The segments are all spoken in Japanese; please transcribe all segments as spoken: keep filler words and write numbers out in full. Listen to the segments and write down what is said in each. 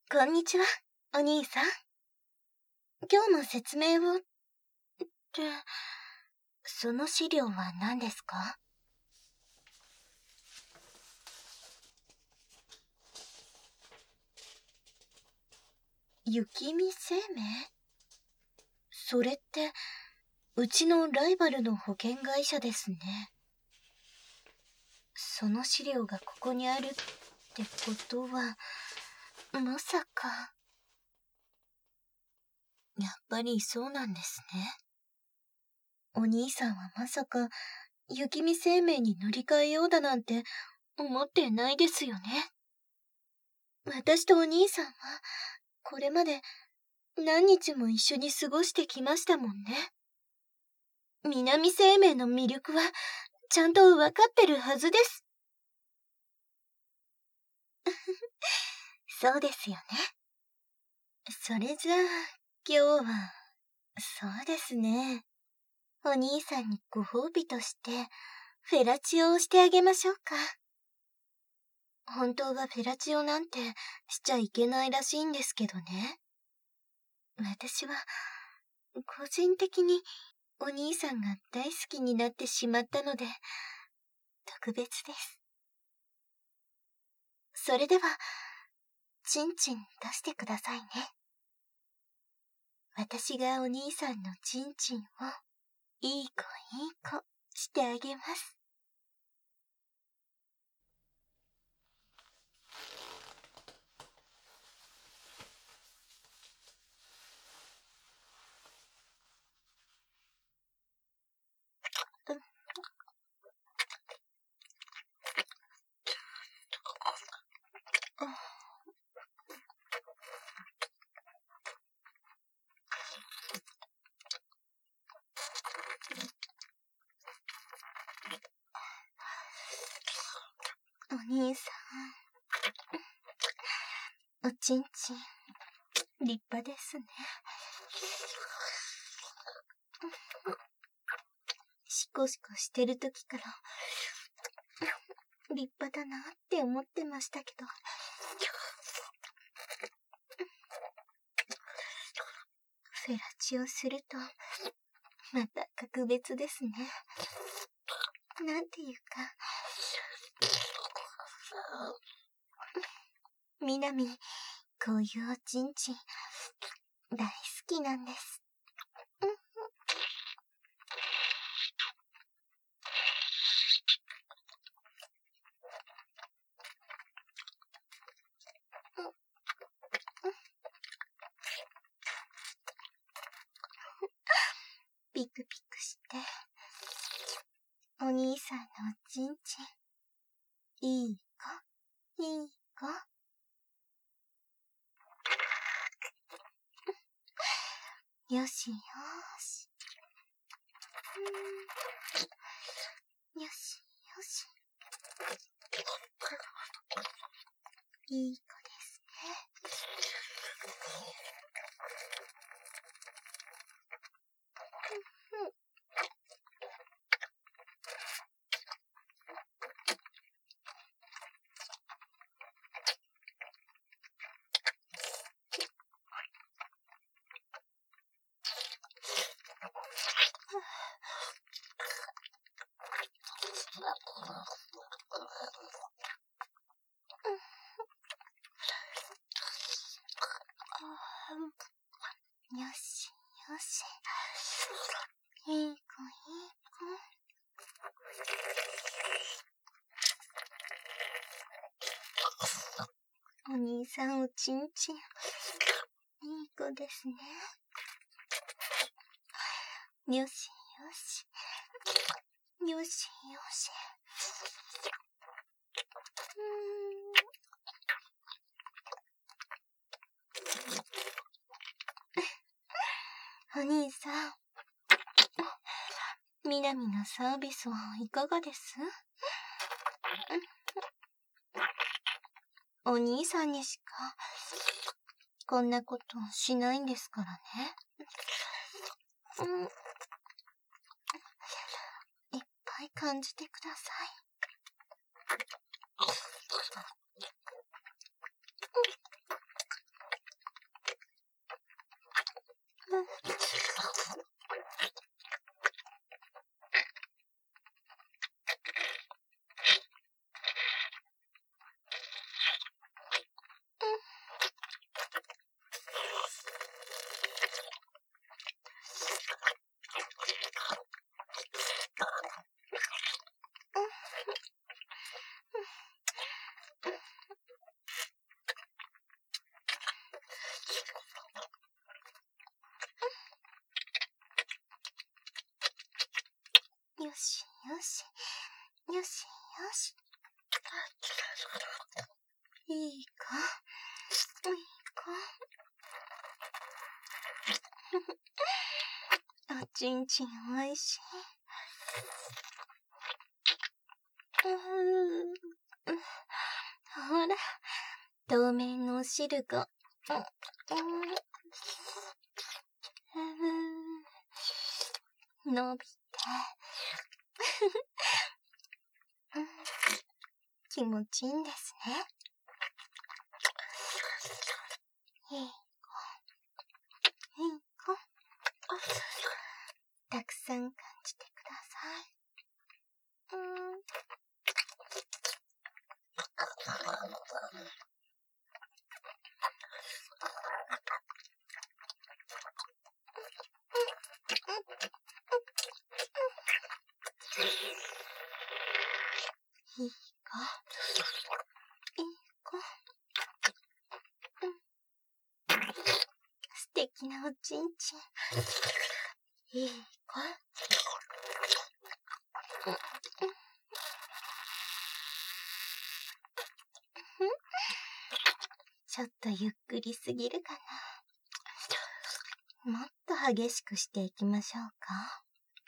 こんにちは、お兄さん。今日の説明を、って、その資料は何ですか？雪見生命？それって、うちのライバルの保険会社ですね。その資料がここにあるってことは、まさか。やっぱりそうなんですね。お兄さんはまさか、雪見生命に乗り換えようだなんて思ってないですよね。私とお兄さんは、これまで何日も一緒に過ごしてきましたもんね。南生命の魅力は、ちゃんと分かってるはずです。そうですよね。それじゃあ、今日は、そうですね。お兄さんにご褒美として、フェラチオをしてあげましょうか。本当はフェラチオなんてしちゃいけないらしいんですけどね。私は、個人的にお兄さんが大好きになってしまったので、特別です。それでは、チンチン出してくださいね。私がお兄さんのチンチンを、いい子いい子してあげます。お兄さん、おちんちん、立派ですね。シコシコしてる時から、立派だなって思ってましたけど。フェラチオすると、また格別ですね。なんていうか、みなみ、こういうおちんちん、大好きなんです。ピクピクして、お兄さんのおちんちん、いい子、いい子。よしよし。よしよし。いい子ですね。よしよし。いい子いい子。お兄さんおちんちん、いい子ですね。よしよし。よしよし。お兄さん、みなみのサービスはいかがです？お兄さんにしか、こんなことしないんですからね。うん、いっぱい感じてください。 いいかいいかおちんちんおいしい。うーん、ほら、透明のお汁が、うんうん、伸びて、気持ちいいんですね。いい子、いい子。たくさん感じてください。うーん。いい子、いい子。素敵なおちんちん。いい子。ちょっとゆっくりすぎるかな。もっと激しくしていきましょうか。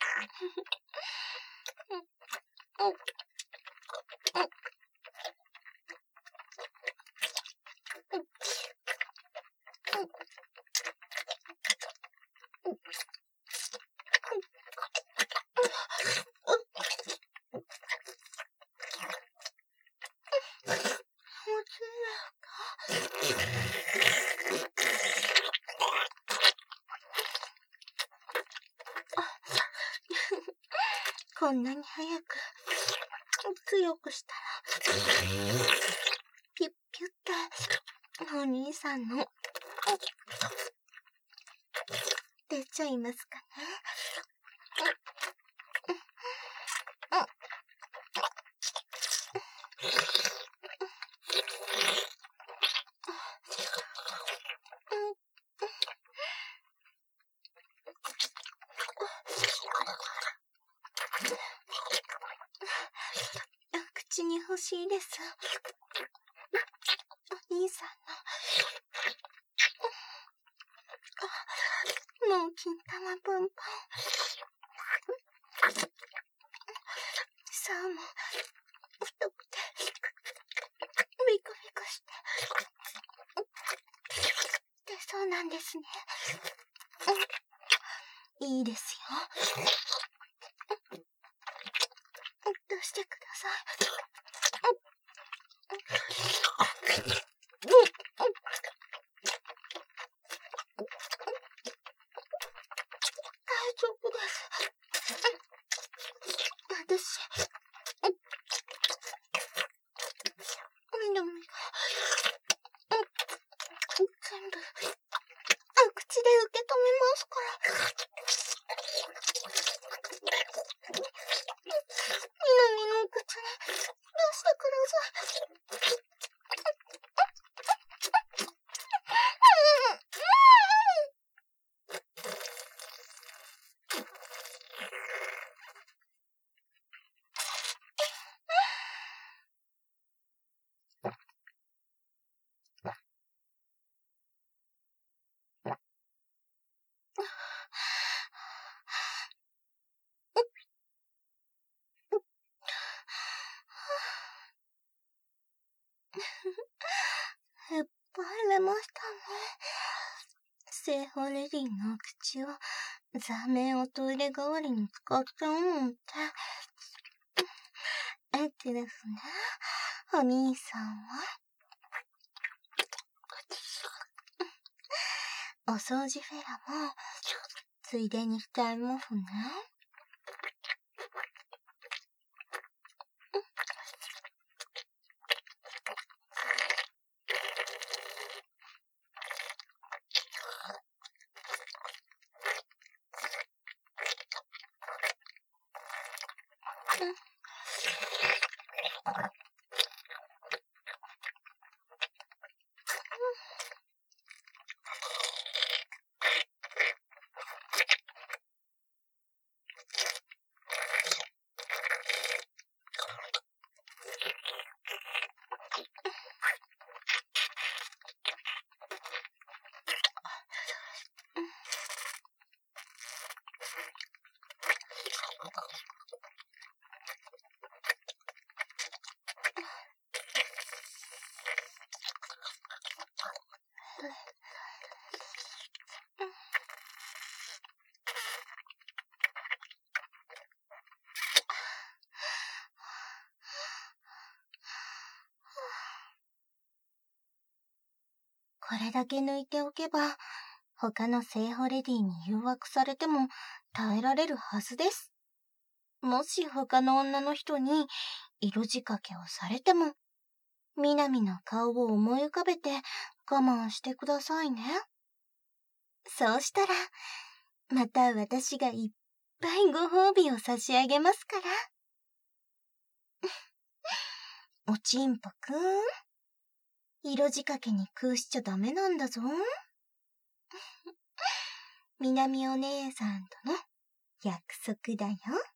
こんなに早く強くしたらピュッピュッてお兄さんの出ちゃいますかね。口に欲しいです。お兄さんのもう金玉パンパン。さあも太くてビクビクして出そうなんですね。いいですよ。出してください。大丈夫です。私、みどみが、全部、口で受け止めますから。みなみの口に出してください。いっぱい入れましたね。セーファレディの口を座面をトイレ代わりに使っちゃうなんて。えってですね、お兄さんはお掃除フェラもついでにしちゃいますね。 これだけ抜いておけば、他の聖母レディに誘惑されても耐えられるはずです。もし他の女の人に色仕掛けをされても、みなみの顔を思い浮かべて我慢してくださいね。そうしたら、また私がいっぱいご褒美を差し上げますから。おちんぽくん、色仕掛けに空しちゃダメなんだぞ。みなみお姉さんとの約束だよ。